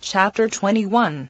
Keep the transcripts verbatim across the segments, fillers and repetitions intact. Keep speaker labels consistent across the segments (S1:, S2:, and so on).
S1: Chapter twenty-one.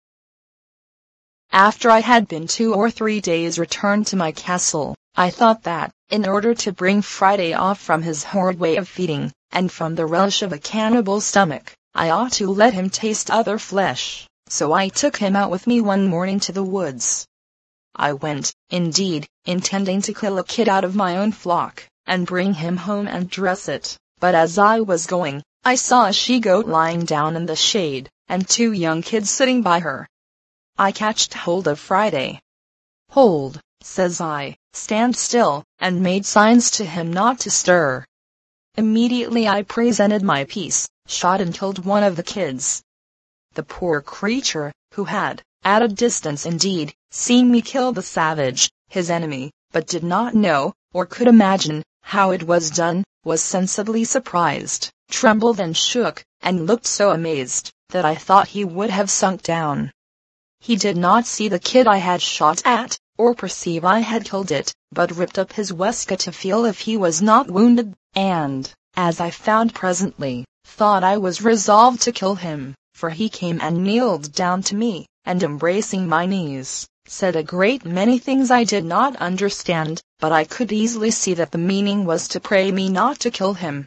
S1: After I had been two or three days returned to my castle, I thought that, in order to bring Friday off from his horrid way of feeding, and from the relish of a cannibal's stomach, I ought to let him taste other flesh, so I took him out with me one morning to the woods. I went, indeed, intending to kill a kid out of my own flock, and bring him home and dress it, but as I was going, I saw a she-goat lying down in the shade, and two young kids sitting by her. I catched hold of Friday. "Hold," says I, "stand still," and made signs to him not to stir. Immediately I presented my piece, shot and killed one of the kids. The poor creature, who had, at a distance indeed, seen me kill the savage, his enemy, but did not know, or could imagine, how it was done, was sensibly surprised, trembled and shook, and looked so amazed, that I thought he would have sunk down. He did not see the kid I had shot at, or perceive I had killed it, but ripped up his waistcoat to feel if he was not wounded, and, as I found presently, thought I was resolved to kill him, for he came and kneeled down to me, and embracing my knees, said a great many things I did not understand, but I could easily see that the meaning was to pray me not to kill him.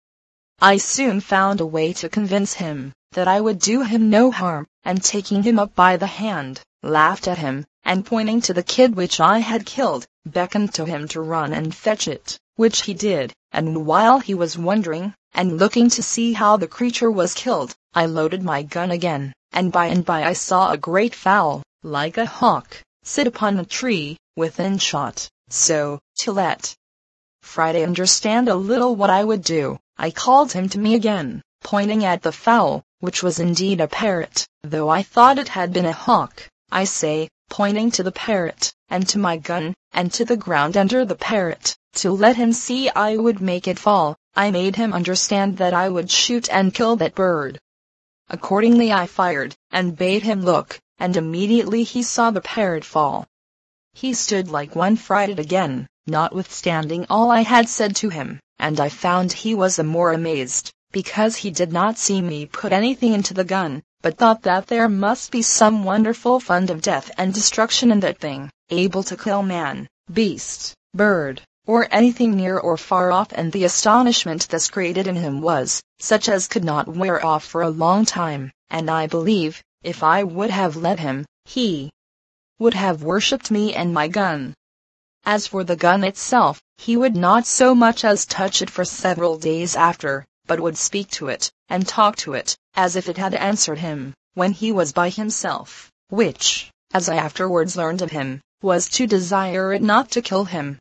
S1: I soon found a way to convince him that I would do him no harm, and taking him up by the hand, laughed at him, and pointing to the kid which I had killed, beckoned to him to run and fetch it, which he did, and while he was wondering, and looking to see how the creature was killed, I loaded my gun again, and by and by I saw a great fowl, like a hawk, sit upon a tree, within shot, so, to let Friday understand a little what I would do, I called him to me again, pointing at the fowl, which was indeed a parrot, though I thought it had been a hawk, I say, pointing to the parrot, and to my gun, and to the ground under the parrot, to let him see I would make it fall. I made him understand that I would shoot and kill that bird. Accordingly I fired, and bade him look, and immediately he saw the parrot fall. He stood like one frighted again, notwithstanding all I had said to him, and I found he was the more amazed, because he did not see me put anything into the gun, but thought that there must be some wonderful fund of death and destruction in that thing, able to kill man, beast, bird, or anything near or far off, and the astonishment thus created in him was such as could not wear off for a long time, and I believe, if I would have let him, he would have worshipped me and my gun. As for the gun itself, he would not so much as touch it for several days after, but would speak to it, and talk to it, as if it had answered him, when he was by himself, which, as I afterwards learned of him, was to desire it not to kill him.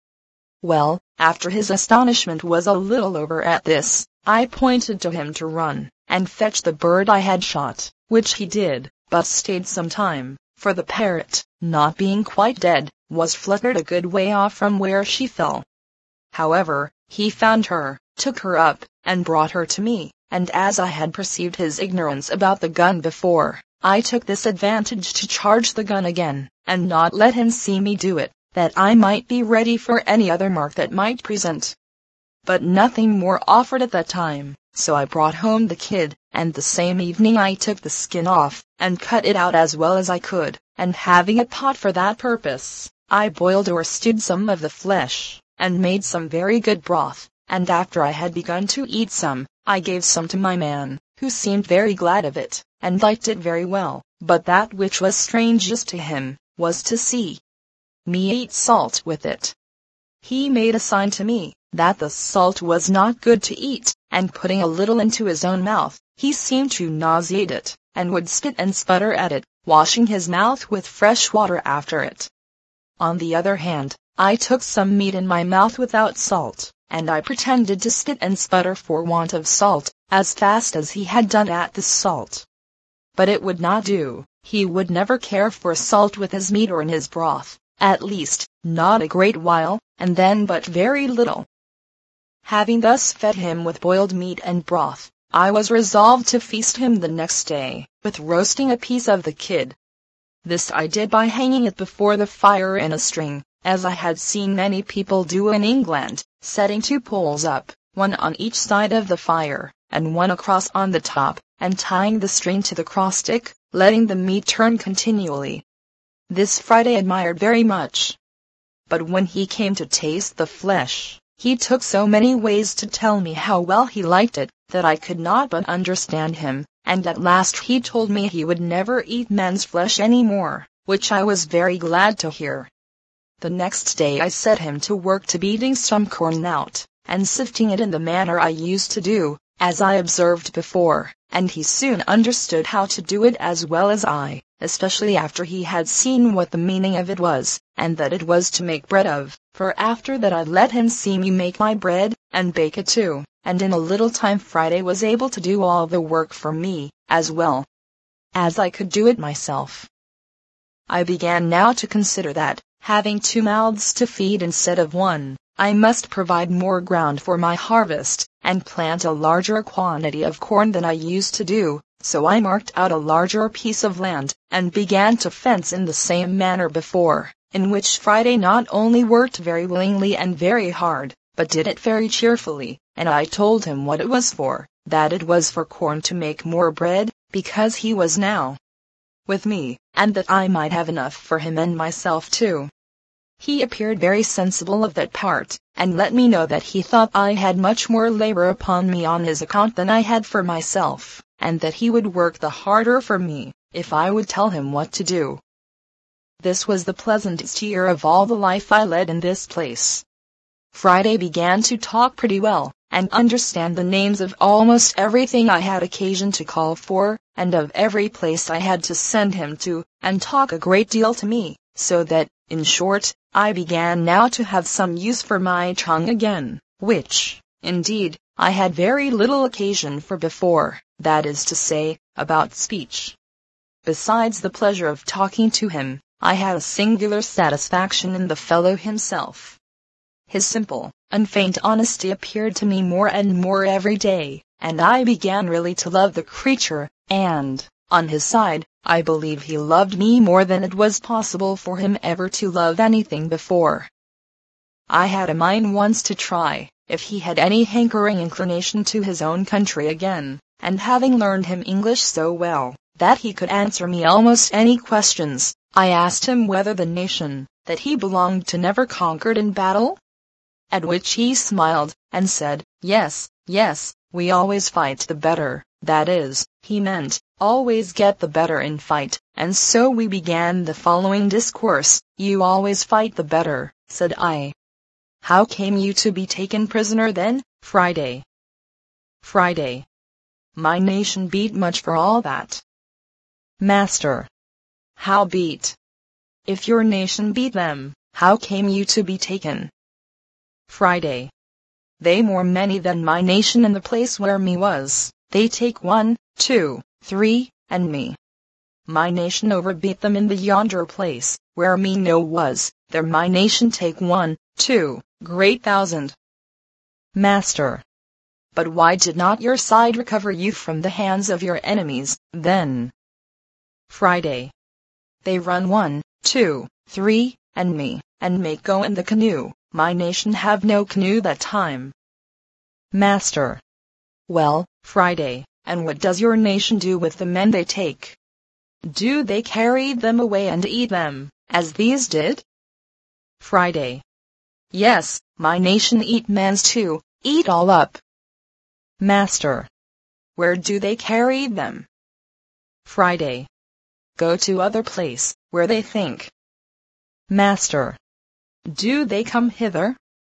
S1: Well, after his astonishment was a little over at this, I pointed to him to run, and fetch the bird I had shot, which he did, but stayed some time, for the parrot, not being quite dead, was fluttered a good way off from where she fell. However, he found her, took her up, and brought her to me, and as I had perceived his ignorance about the gun before, I took this advantage to charge the gun again, and not let him see me do it, that I might be ready for any other mark that might present. But nothing more offered at that time, so I brought home the kid, and the same evening I took the skin off, and cut it out as well as I could, and having a pot for that purpose, I boiled or stewed some of the flesh, and made some very good broth, and after I had begun to eat some, I gave some to my man, who seemed very glad of it, and liked it very well, but that which was strangest to him, was to see me eat salt with it. He made a sign to me, that the salt was not good to eat, and putting a little into his own mouth, he seemed to nauseate it, and would spit and sputter at it, washing his mouth with fresh water after it. On the other hand, I took some meat in my mouth without salt, and I pretended to spit and sputter for want of salt, as fast as he had done at the salt. But it would not do, he would never care for salt with his meat or in his broth, at least, not a great while, and then but very little. Having thus fed him with boiled meat and broth, I was resolved to feast him the next day, with roasting a piece of the kid. This I did by hanging it before the fire in a string, as I had seen many people do in England, setting two poles up, one on each side of the fire, and one across on the top, and tying the string to the cross stick, letting the meat turn continually. This Friday admired very much. But when he came to taste the flesh, he took so many ways to tell me how well he liked it, that I could not but understand him, and at last he told me he would never eat man's flesh any more, which I was very glad to hear. The next day I set him to work to beating some corn out, and sifting it in the manner I used to do, as I observed before, and he soon understood how to do it as well as I, especially after he had seen what the meaning of it was, and that it was to make bread of, for after that I let him see me make my bread, and bake it too, and in a little time Friday was able to do all the work for me, as well as I could do it myself. I began now to consider that, having two mouths to feed instead of one, I must provide more ground for my harvest, and plant a larger quantity of corn than I used to do, so I marked out a larger piece of land, and began to fence in the same manner before, in which Friday not only worked very willingly and very hard, but did it very cheerfully, and I told him what it was for, that it was for corn to make more bread, because he was now with me, and that I might have enough for him and myself too. He appeared very sensible of that part, and let me know that he thought I had much more labor upon me on his account than I had for myself, and that he would work the harder for me, if I would tell him what to do. This was the pleasantest year of all the life I led in this place. Friday began to talk pretty well, and understand the names of almost everything I had occasion to call for, and of every place I had to send him to, and talk a great deal to me, so that, in short, I began now to have some use for my tongue again, which, indeed, I had very little occasion for before, that is to say, about speech. Besides the pleasure of talking to him, I had a singular satisfaction in the fellow himself. His simple, unfeigned honesty appeared to me more and more every day, and I began really to love the creature, and, on his side, I believe he loved me more than it was possible for him ever to love anything before. I had a mind once to try, if he had any hankering inclination to his own country again, and having learned him English so well, that he could answer me almost any questions, I asked him whether the nation that he belonged to never conquered in battle? At which he smiled, and said, yes, yes, we always fight the better, that is, he meant, always get the better in fight, and so we began the following discourse. You always fight the better, said I. How came you to be taken prisoner then, Friday? Friday. My nation beat much for all that. Master. How beat? If your nation beat them, how came you to be taken? Friday. They more many than my nation in the place where me was, they take one, two, three, and me. My nation overbeat them in the yonder place, where me no was, there my nation take one, two, great thousand. Master. But why did not your side recover you from the hands of your enemies, then? Friday. They run one, two, three, and me, and make go in the canoe, my nation have no canoe that time. Master. Well, Friday, and what does your nation do with the men they take? Do they carry them away and eat them, as these did? Friday. Yes, my nation eat men's too, eat all up. Master. Where do they carry them? Friday. Go to other place, where they think. Master. Do they come hither?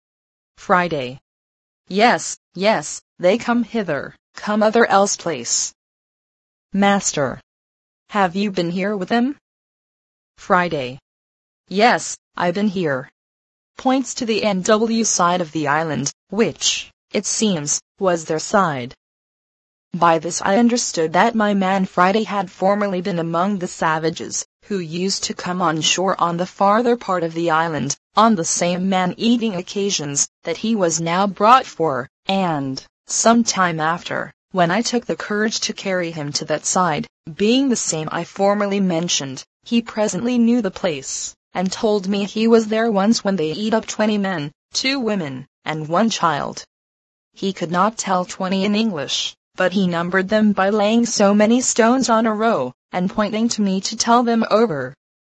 S1: Friday. Yes, yes, they come hither, come other else place. Master. Have you been here with them? Friday. Yes, I've been here. Points to the N W side of the island, which, it seems, was their side. By this I understood that my man Friday had formerly been among the savages, who used to come on shore on the farther part of the island, on the same man-eating occasions, that he was now brought for, and, some time after, when I took the courage to carry him to that side, being the same I formerly mentioned, he presently knew the place, and told me he was there once when they eat up twenty men, two women, and one child. He could not tell twenty in English, but he numbered them by laying so many stones on a row, and pointing to me to tell them over.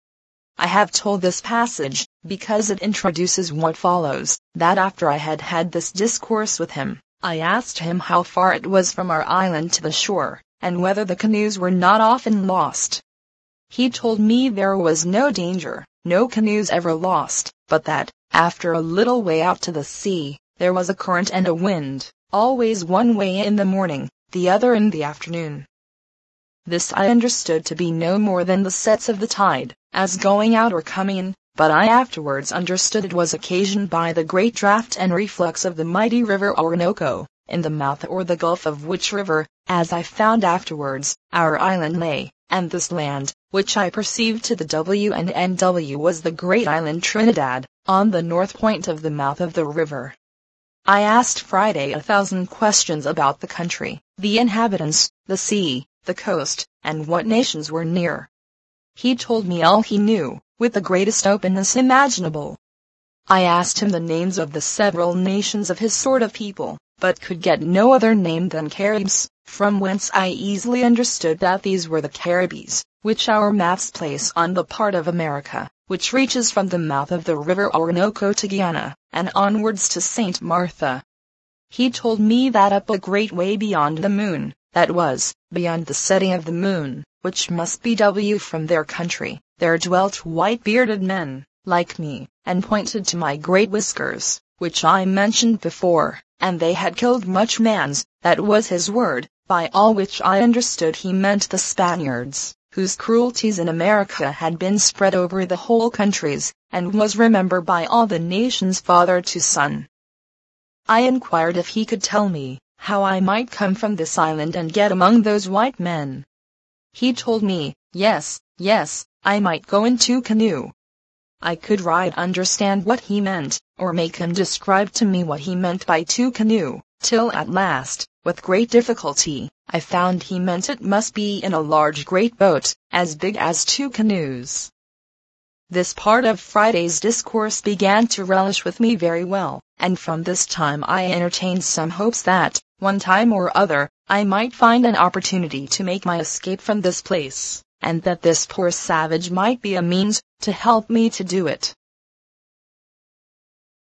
S1: I have told this passage, because it introduces what follows, that after I had had this discourse with him, I asked him how far it was from our island to the shore, and whether the canoes were not often lost. He told me there was no danger, no canoes ever lost, but that, after a little way out to the sea, there was a current and a wind, always one way in the morning, the other in the afternoon. This I understood to be no more than the sets of the tide, as going out or coming in, but I afterwards understood it was occasioned by the great draught and reflux of the mighty river Orinoco, in the mouth or the gulf of which river, as I found afterwards, our island lay, and this land, which I perceived to the W and N W was the great island Trinidad, on the north point of the mouth of the river. I asked Friday a thousand questions about the country, the inhabitants, the sea, the coast, and what nations were near. He told me all he knew, with the greatest openness imaginable. I asked him the names of the several nations of his sort of people, but could get no other name than Caribs, from whence I easily understood that these were the Caribbees, which our maps place on the part of America, which reaches from the mouth of the river Orinoco to Guyana, and onwards to Saint Martha. He told me that up a great way beyond the moon, that was, beyond the setting of the moon, which must be W from their country, there dwelt white-bearded men, like me, and pointed to my great whiskers, which I mentioned before, and they had killed much mans, that was his word, by all which I understood he meant the Spaniards, whose cruelties in America had been spread over the whole countries, and was remembered by all the nations father to son. I inquired if he could tell me how I might come from this island and get among those white men. He told me, yes, yes, I might go in two canoe. I could right understand what he meant, or make him describe to me what he meant by two canoe, till at last, with great difficulty, I found he meant it must be in a large great boat, as big as two canoes. This part of Friday's discourse began to relish with me very well, and from this time I entertained some hopes that, one time or other, I might find an opportunity to make my escape from this place, and that this poor savage might be a means to help me to do it.